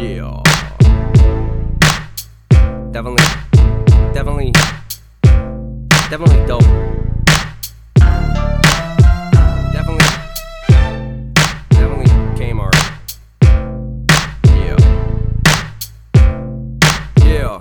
Yeah. Definitely dope. Definitely Kmart. Yeah.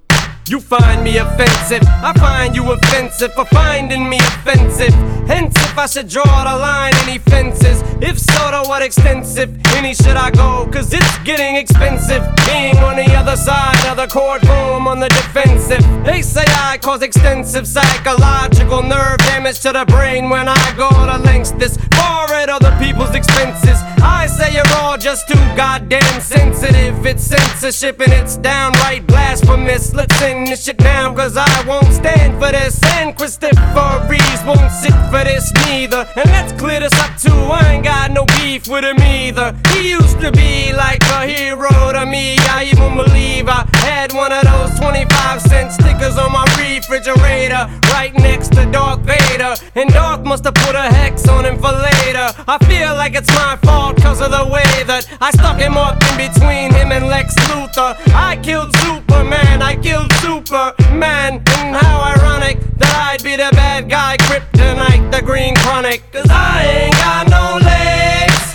You find me offensive, I find you offensive for finding me offensive. Hence, if I should draw the line, any fences? If so, to what extensive? Any should I go? Cause it's getting expensive being on the other side of the courtroom on the defensive. They say I cause extensive psychological nerve damage to the brain when I go to lengths this far at other people's expenses. I say you're all just too goddamn sensitive. It's censorship and it's downright blasphemous. Let's end this shit now, cause I won't stand for this. And Christopher Reeves won't sit for this neither. And let's clear this up too, I ain't got no beef with him either. He used to be like a hero to me. I even believe I had one of those 25-cent stickers on my refrigerator, right next to Darth Vader. And Darth must have put a hex on him for later. I feel like it's my fault cause of the way that I stuck him up in between him and Lex Luthor. I killed Superman, I killed Superman. And how ironic that I'd be the bad guy, Kryptonite, the Green Chronic. Cause I ain't got no legs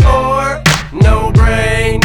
or no brain.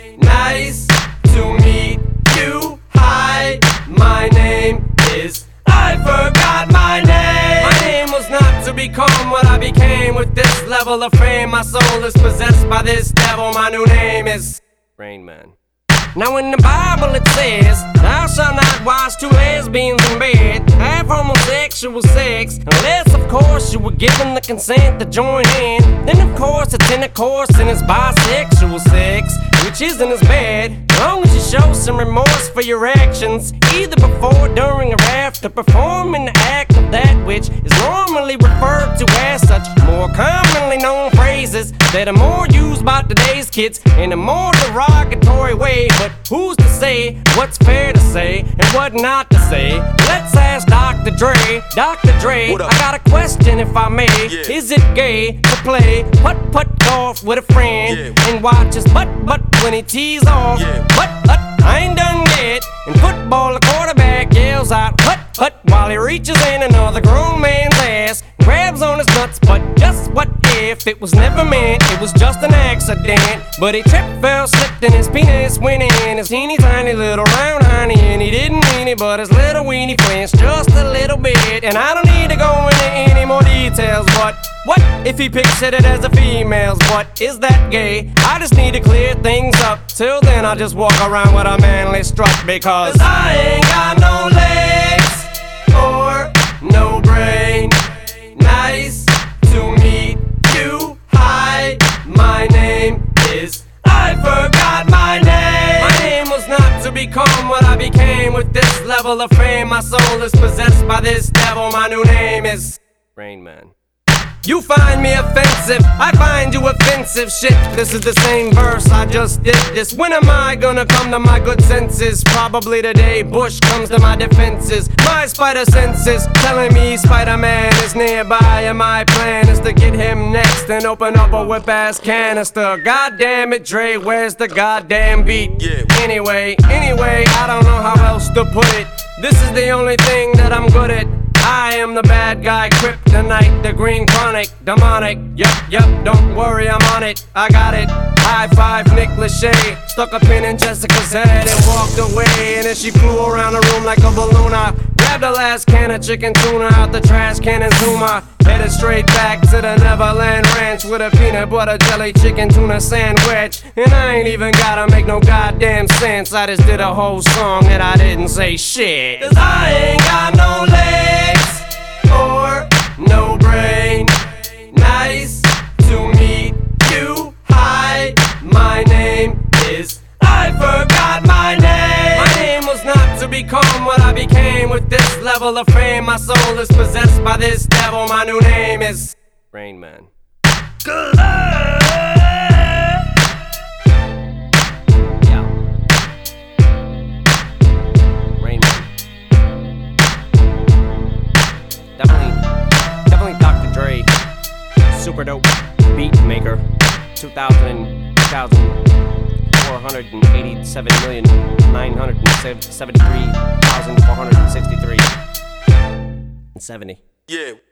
Nice to meet you. Hi, my name is... I forgot my name. My name was not to become what I became. With this level of fame, my soul is possessed by this devil. My new name is Rain Man. Now in the Bible it says, thou shalt not watch two lesbians in bed, have homosexual sex, unless of course you were given the consent to join in. Then of course it's intercourse and it's bisexual sex, which isn't as bad, as long as you show some remorse for your actions, either before, during, or after performing the act of that which is normally referred to as such. More commonly known phrases that are more used by today's kids in a more derogatory way. But who's to say what's fair to say and what not to say? Let's ask Dr. Dre. Dr. Dre, I got a question if I may. Yeah. Is it gay to play putt-putt golf with a friend and watch his butt when he tees off? But I ain't done yet. In football, the quarterback yells out hut while he reaches in another grown man's ass, grabs on his nuts. But just what if it was never meant? It was just an accident. But he tripped, fell, slipped, and his penis went in his teeny tiny little round honey. And he didn't mean it, but his little weenie flinched just a little bit. And I don't need to go into any more details, but what if he pictured it as a female's butt? Is that gay? I just need to clear things up. Till then I'll just walk around with a manly strut, because I ain't got no legs or no brain. Nice to meet you. Hi, my name is... I forgot my name. My name was not to become what I became. With this level of fame, my soul is possessed by this devil. My new name is Rain Man. You find me offensive, I find you offensive. Shit, this is the same verse, I just did this. When am I gonna come to my good senses? Probably the day Bush comes to my defenses. My spider senses telling me Spider-Man is nearby, and my plan is to get him next and open up a whip-ass canister. God damn it, Dre, where's the goddamn beat? Anyway, I don't know how else to put it. This is the only thing that I'm good at. I am the bad guy, Kryptonite, the Green Chronic, demonic. Yup, don't worry, I'm on it. I got it. High five, Nick Lachey. Stuck a pin in Jessica's head and walked away. And then she flew around the room like a balloon. I grabbed the last can of chicken tuna out the trash can and Zuma. Headed straight back to the Neverland Ranch with a peanut butter jelly chicken tuna sandwich. And I ain't even gotta make no goddamn sense. I just did a whole song and I didn't say shit. Cause I ain't got no legs or no brain. Nice to meet you. Hi, my name is... I forgot my name. My name was not to become what I became. With this level of fame, my soul is possessed by this devil. My new name is Rain Man. Rain Man. Definitely Dr. Dre. Super dope beat maker. 2000 487,973,463 and 70. Yeah.